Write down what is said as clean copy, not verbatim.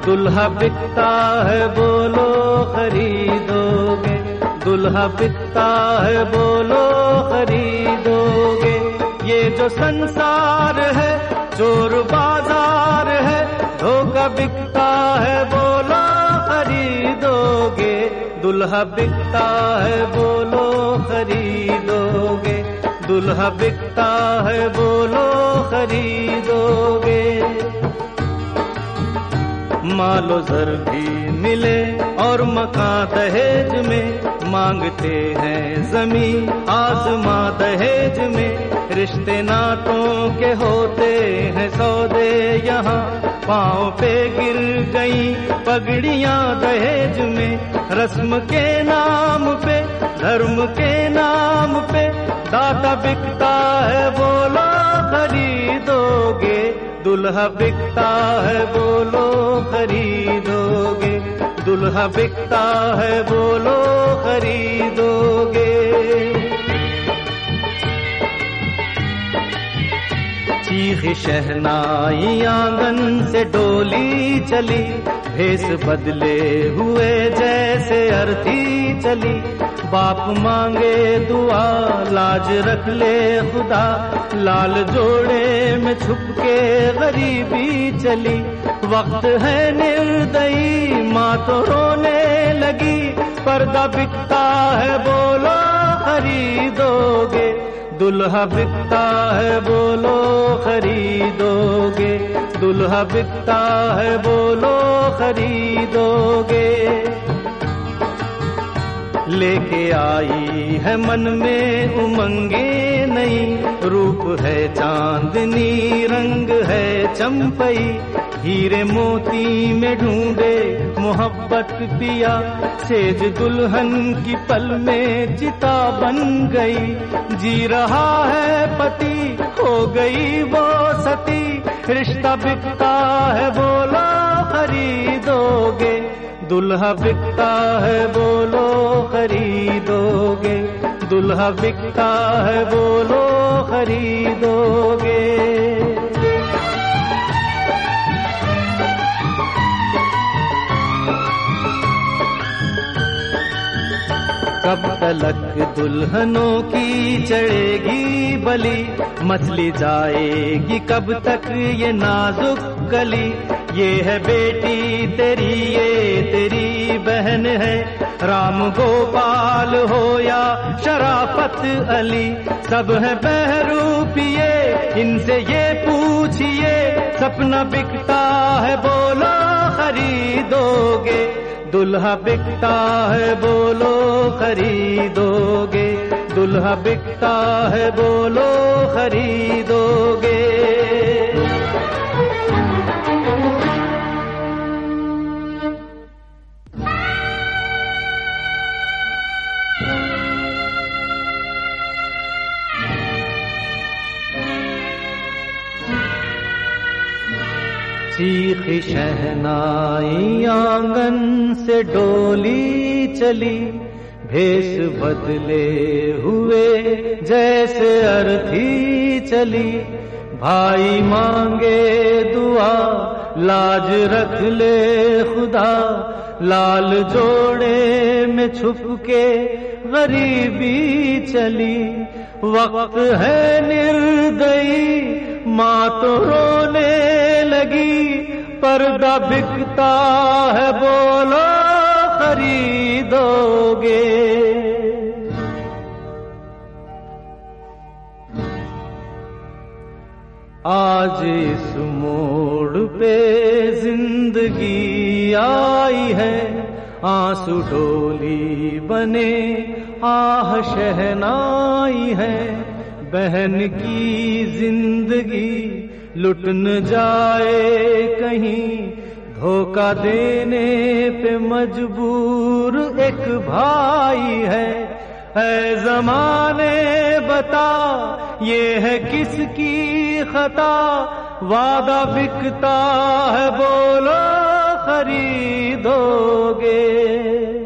दुल्हा बिकता है बोलो खरीदोगे, दुल्हा बिकता है बोलो खरीदोगे। ये जो संसार है चोर बाजार है, धोखा बिकता है बोलो खरीदोगे, दुल्हा बिकता है बोलो खरीदोगे, दुल्हा बिकता है बोलो खरीदोगे। मालो जर भी मिले और मकान दहेज में, मांगते हैं जमीन आसमां दहेज में। रिश्ते नातों के होते हैं सौदे यहाँ, पाँव पे गिर गई पगड़ियाँ दहेज में। रस्म के नाम पे धर्म के नाम पे दाता बिकता है बोलो खरीदोगे, दुल्हा बिकता है बोलो खरीदोगे, दुल्हा बिकता है बोलो खरीदोगे। चीख शहनाई आंगन से डोली चली, भेस बदले हुए जैसे अर्थी चली। बाप मांगे दुआ लाज रख ले खुदा, लाल जोड़े में छुप के गरीबी चली। वक्त है निर्दयी माँ तो रोने लगी, पर्दा बिकता है बोलो खरीदोगे, दुल्हा बिकता है बोलो खरीदोगे, दुल्हा बिकता है बोलो खरीदोगे। लेके आई है मन में उमंगे नई, रूप है चांदनी रंग है चंपई। हीरे मोती में ढूंढे मोहब्बत पिया, सेज दुल्हन की पल में चिता बन गई। जी रहा है पति हो गई वो सती, रिश्ता बिकता है बोलो खरीदोगे, दुल्हा बिकता है बोलो खरीदोगे, दुल्हा बिकता है बोलो खरीदोगे। कब तलक दुल्हनों की चढ़ेगी बलि, मचली जाएगी कब तक ये नाजुक कली। ये है बेटी तेरी ये तेरी बहन है, राम गोपाल हो या शराफत अली। सब है बहरूपिये इनसे ये पूछिए, सपना बिकता है बोलो खरीदोगे, दुल्हा बिकता है बोलो खरीदोगे, दुल्हा बिकता है बोलो खरीदोगे। चीखी शहनाई आंगन से डोली चली, भेष बदले हुए जैसे अर्थी चली। भाई मांगे दुआ लाज रख ले खुदा, लाल जोड़े में छुप के गरीबी चली। वक्त है निर्दयी माँ तो रोने लगी, पर्दा बिकता है बोलो खरीदोगे। आज इस मोड़ पे जिंदगी आई है, आंसू डोली बने आह शहनाई है। बहन की जिंदगी लुट न जाए कहीं, धोखा देने पे मजबूर एक भाई है। ऐ ज़माने बता ये है किसकी खता, वादा बिकता है बोलो खरीदोगे।